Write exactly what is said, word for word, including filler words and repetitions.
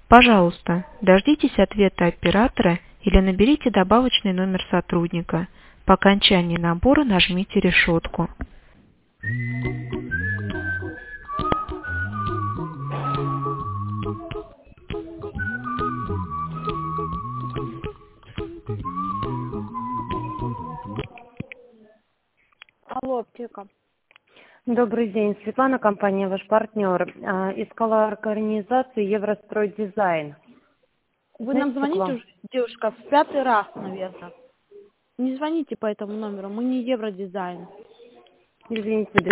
Пожалуйста, дождитесь ответа оператора или наберите добавочный номер сотрудника. По окончании набора нажмите решетку. Алло, аптека. Добрый день, Светлана, компания «Ваш партнер». А, Искала организацию Еврострой Дизайн. Вы Знаете нам звоните такого? уже, девушка, в пятый раз, наверное. Не звоните по этому номеру, мы не Евродизайн. Извините,